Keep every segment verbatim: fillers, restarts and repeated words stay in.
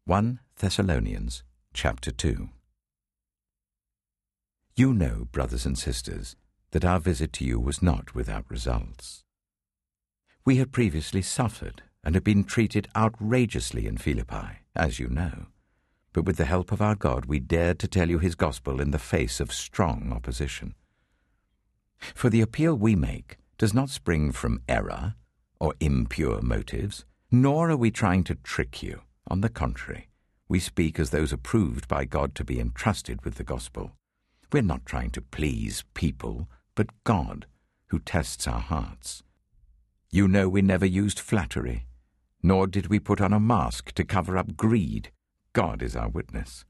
First Thessalonians chapter two. You know, brothers and sisters, that our visit to you was not without results. We had previously suffered and had been treated outrageously in Philippi, as you know, but with the help of our God we dared to tell you his gospel in the face of strong opposition. For the appeal we make does not spring from error or impure motives, nor are we trying to trick you. On the contrary, we speak as those approved by God to be entrusted with the gospel. We're not trying to please people, but God, who tests our hearts. You know we never used flattery, nor did we put on a mask to cover up greed. God is our witness.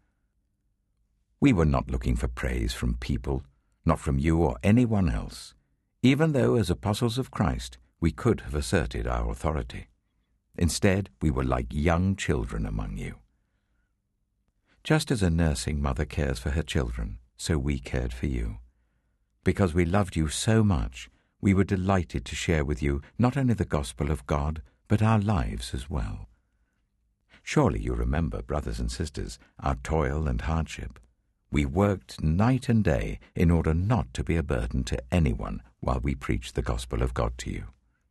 We were not looking for praise from people, not from you or anyone else, even though as apostles of Christ we could have asserted our authority. Instead, we were like young children among you. Just as a nursing mother cares for her children, so we cared for you. Because we loved you so much, we were delighted to share with you not only the gospel of God, but our lives as well. Surely you remember, brothers and sisters, our toil and hardship. We worked night and day in order not to be a burden to anyone while we preached the gospel of God to you.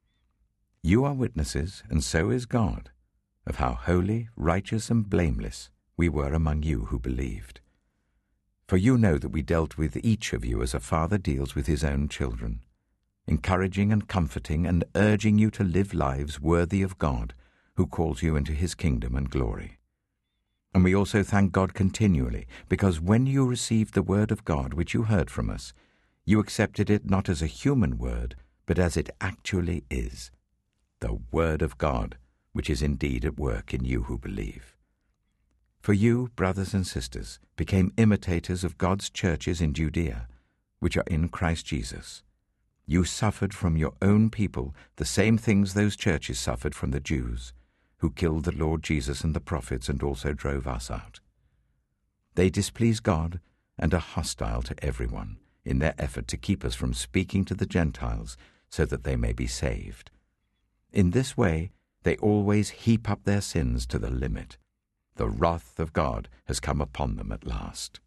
You are witnesses, and so is God, of how holy, righteous, and blameless we were among you who believed. For you know that we dealt with each of you as a father deals with his own children, encouraging and comforting and urging you to live lives worthy of God, who calls you into his kingdom and glory. And we also thank God continually, because when you received the word of God which you heard from us, you accepted it not as a human word, but as it actually is, the word of God, which is indeed at work in you who believe. For you, brothers and sisters, became imitators of God's churches in Judea, which are in Christ Jesus. You suffered from your own people the same things those churches suffered from the Jews, who killed the Lord Jesus and the prophets and also drove us out. They displease God and are hostile to everyone in their effort to keep us from speaking to the Gentiles so that they may be saved. In this way, they always heap up their sins to the limit. The wrath of God has come upon them at last.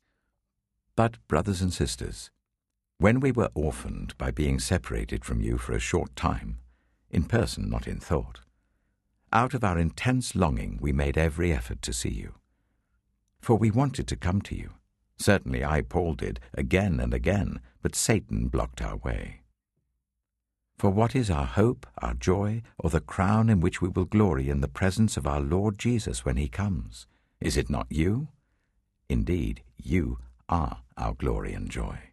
But, brothers and sisters, when we were orphaned by being separated from you for a short time, in person, not in thought, out of our intense longing we made every effort to see you. For we wanted to come to you. Certainly I, Paul, did, again and again, but Satan blocked our way. For what is our hope, our joy, or the crown in which we will glory in the presence of our Lord Jesus when he comes? Is it not you? Indeed, you are our glory and joy.